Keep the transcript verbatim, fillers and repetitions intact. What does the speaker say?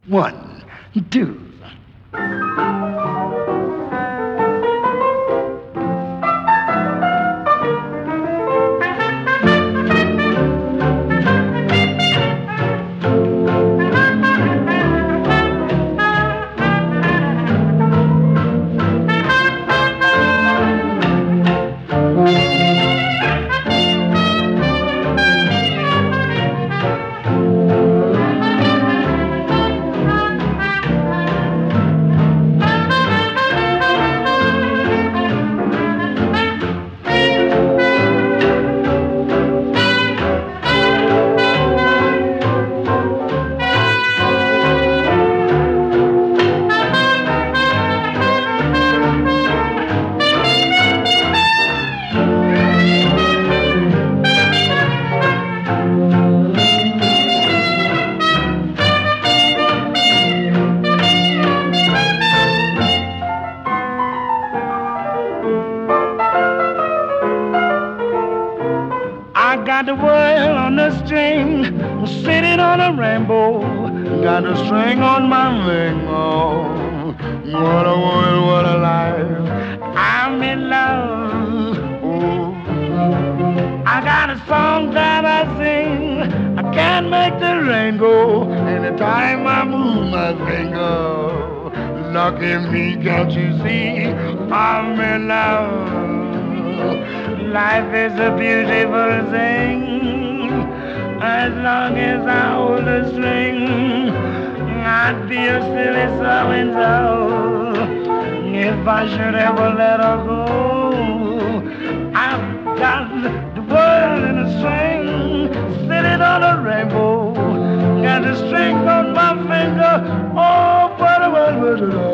One, two. I got the world on the string, sitting on a rainbow. Got a string on my finger. What a world, what a life. I'm in love. Oh, I got a song that I sing. I can't make the rain go anytime I move my finger. Lucky me, can't you see? I'm in love. Life is a beautiful thing. As long as I hold the string, I'd be a silly so-and-so if I should ever let her go. I've got the world in a string, sitting on a rainbow. Got the string on my finger. Oh, what a world, what a